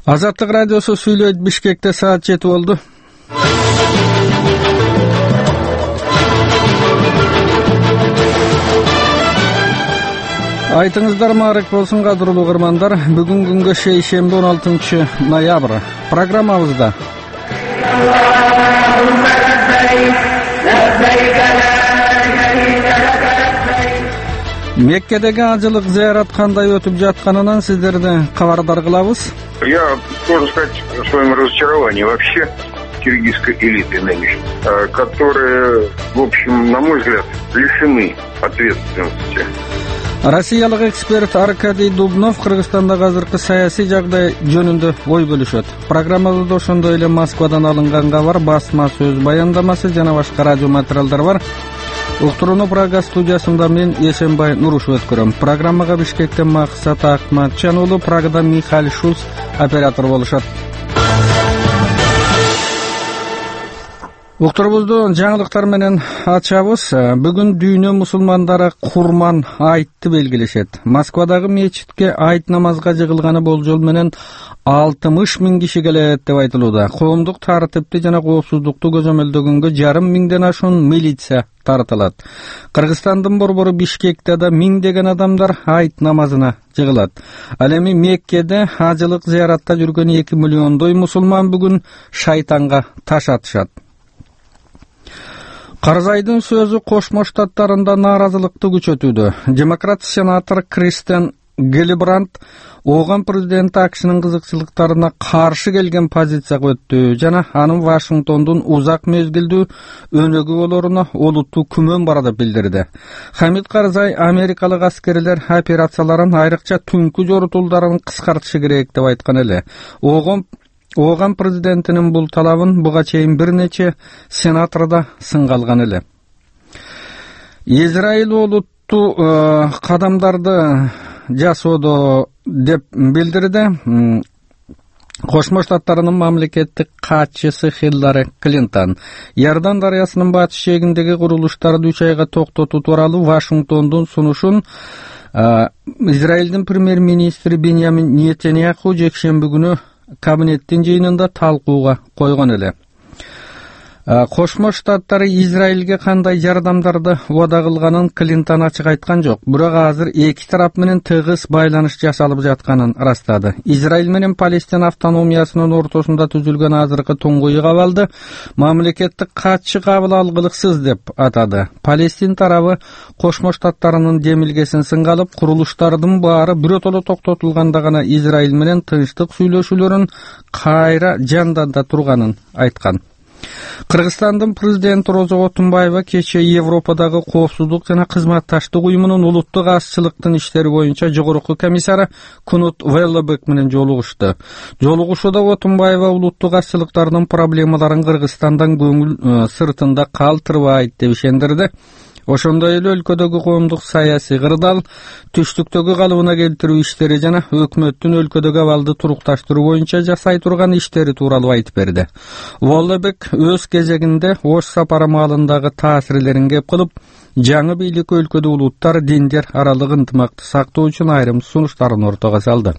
Азаттык радиосу сүйлөйт. Бишкекте саат 7 болду. Айтыңыздар маарек болсун, кадырлуу угармандар. Бүгүн күнгө шейшемби 16 ноябрь. Программабызда Меккедеги ажылык зыярат кандай өтүп жатканынан сиздерди кабардар кылабыз. Я должен сказать о своем разочаровании вообще киргизской элиты нынешней, которые, в общем, на мой взгляд, лишены ответственности. Россиялык эксперт Аркадий Дубнов Кыргызстандагы азыркы саясий жагдай жөнүндө ой бөлүшөт. Программабызда ошондой эле Москвадан алынган кабар, басма сөз баяндамасы жана башка радио материалдар бар. Уктурууну Прага студиясында мен Эсенбай Нурушев өткөрөм. Программага Бишкектен Максат Акматжан уулу, Прагада Михаил Шулц оператор болушат. Уктурубузду жаңылыктар менен ачабыз. Бүгүн дүйнө мусулмандары Курман айтты белгилешет. Москвадагы мечитке айт намазга жыгылганы болжол менен 60 000 киши келет деп айтылууда. Коомдук тартипти жана коопсуздукту көзөмөлдөгөнгө 500 000ден ашуун милиция тартылат. Кыргызстандын борбору Бишкекте да миңдеген адамдар айт намазына жыгылат. Ал эми Меккеде ажылык зыяратта жүргөн 2 миллиондой мусулман бүгүн шайтанга таш атышат. Карзайдын сөзү Кошмо Штаттарында нааразылыкты күчөтүүдө. Демократ сенатор Кристен Гелибранд Оған президенти акшынын кызыкчылыктарына каршы келген позицияга өттү жана анын Вашингтондун узак мезгилдүү өнөгү болоруна олуттуу күмөн бар деп билдирди. Хамид Карзай америкалык аскерлер операцияларын айрыкча түнкү жорутуулдарын кыскартышы керек деп айткан эле. Оған президентинин бул талабын буга чейин бир нече сенаторда сынга алган эле. Израиль олуттуу кадамдарды жасоодо деп билдирди. Кошмо Штаттарынын мамлекеттик катчысы Хиллари Клинтон Иордан дарыясынын батыш жээгиндеги курулуштарды 3 айга токтотуу тууралуу Вашингтондун сунушун Израилдин премьер-министри Беньямин Нетаньяху жекшемби күнү кабинеттин жыйынында талкууга койгон эле. Кошмо Штаттары Израилге кандай жардамдарды убада кылганын Клинтон ачык айткан жок, бирок азыр эки тарап менен тыгыз байланыш жасалып жатканын ырастады. Израиль менен Палестина автономиясынын ортосунда түзүлгөн азыркы туңгуй кабалды мамлекеттик катчы кабыл алгылыксыз деп атады. Палестин тарабы Кошмо Штаттарынын демилгесин сынга алып, курулуштардын баары биротоло токтотулганда гана Израиль менен тынчтык сүйлөшүүлөрүн кайра жанданда турганын айткан. Кыргызстандын президенти Роза Отунбаева кече Европадагы коопсуздук жана кызматташтык уюмунун улуттук азчылыктын иштери боюнча жогорку комиссары Кнут Веллебек менен жолугушту. Жолугушууда Отунбаева улуттук азчылыктардын проблемаларын Кыргызстандан көңүл сыртында калтырбайт деп ишендирди. Ошондой эле өлкөдөгү коомдук саясий кырдаал, түштүктөгү калыбына келтирүү иштери жана өкмөттүн өлкөдөгү абалды турукташтыруу боюнча жасай турган иштери тууралуу айтып берди. Воллебек өз кезегинде Ош сапары маалындагы таасирлерин кеп кылып, жаңы бийлик өлкөдө улуттар диндер аралык ынтымакты сактоо үчүн айрым сунуштарын ортого салды.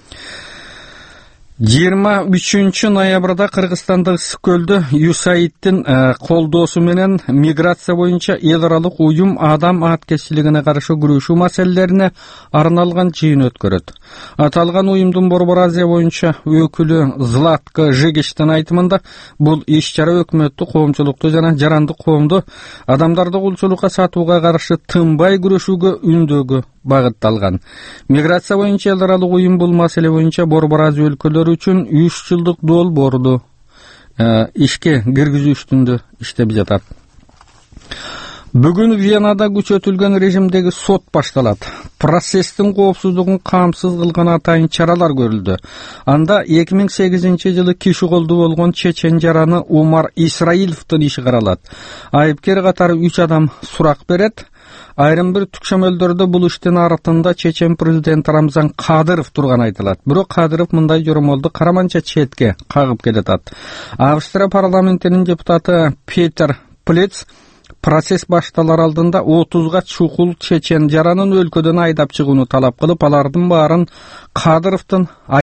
23 ноябрда Кыргызстандык Ысык-Көлдө ЮСАИДтин колдоосу менен миграция боюнча эл аралык уюм адам аткезчилигине каршы күрөшүү маселелерине арналган жыйын өткөрөт. Аталган уюмдун Борбор Азия боюнча өкүлү Златко Жигичтин айтымында бул иш-чара өкмөттү, коомчулукту жана жарандык коомду адамдарды кулчулукка сатууга каршы тынбай күрөшүүгө үндөгө багытталган. Миграция боюнча эл аралык уюм бул маселе боюнча Борбор Азия өлкөлөрү үчүн 3 жылдык долбоорду ишке киргизүү үстүндө иштеп жатат. Бүгүн Венада күчөтүлгөн режимдеги сот башталат. Процесстин коопсуздугун камсыз кылган атайын чаралар көрүлдү. Анда 2008 жылы киши колду болгон чечен жараны Умар Исраиловдун иши каралат. Айыпкер катары 3 адам сурак берет. Айрым бир түкшөмөлдөрдө бул иштин артында чечен президент Рамзан Кадыров турган айтылат. Бирок Кадыров мындай жоромолду караманча четке кагып келатат. Австрия парламентинин депутаты Петер Плец процесс башталар алдында 30га чукул чечен жаранын өлкөдөн айдап чыгууну талап кылып, алардын баарын Кадыровдун